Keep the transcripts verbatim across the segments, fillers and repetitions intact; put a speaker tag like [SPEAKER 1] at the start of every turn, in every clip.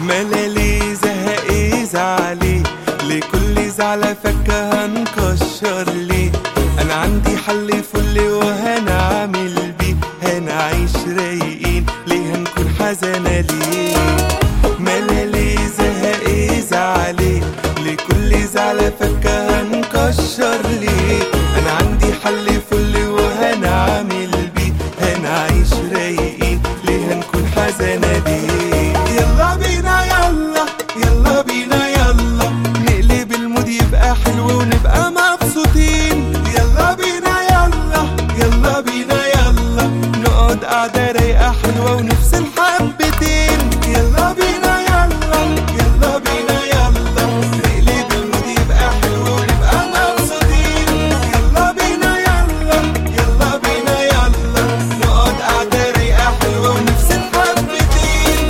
[SPEAKER 1] ملالي زهقي زعلي لكل زعلة فكة هنكشر ليه. انا عندي حل فل وهنعمل بيه، هنعيش رايقين ليه هنكون حزانة ليه. ملالي زهقي زعلي لكل زعلة فكة هنكشر ليه. انا عندي حل فل وهنعمل بيه، هنعيش رايقين ليه هنكون حزانة ليه. يلا بينا يلا يلا بينا يلا نقلب المود يبقى حلو ونبقى مبسوطين. يلا بينا يلا يلا بينا يلا نقعد قعدة رايقة حلوة ونفصل حبتين. يلا بينا يلا يلا بينا يلا نقلب المود يبقى حلو ونبقى مبسوطين. يلا بينا يلا يلا بينا يلا نقعد قعدة رايقة حلوة ونفصل حبتين.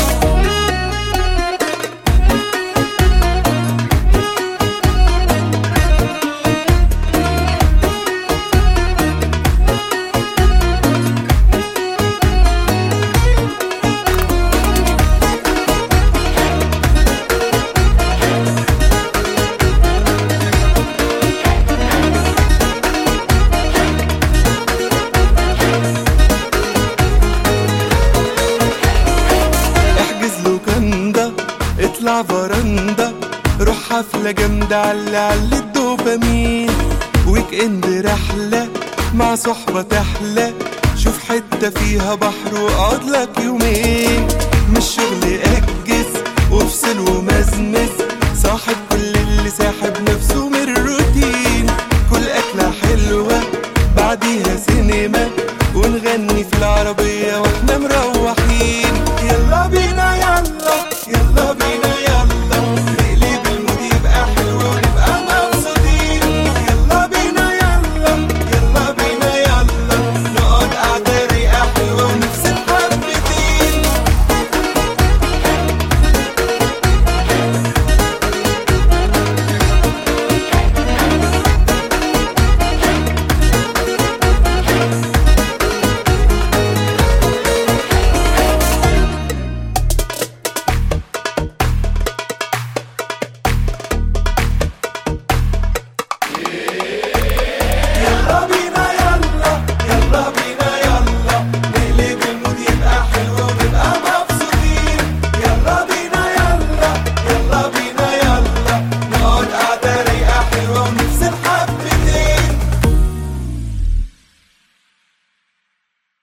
[SPEAKER 1] اطلع فرندا روح حفلة جامدة على على الدوبامين. ويك اند رحلة مع صحبة تحلى، شوف حتة فيها بحر واقعد لك يومين. مش شغل اجز وافصل ومزمز، صاحب كل اللي ساحب نفسه من الروتين. كل اكلة حلوة بعديها سينما ونغني في العربية واحنا مروحين. يلا بينا يلا يلا بينا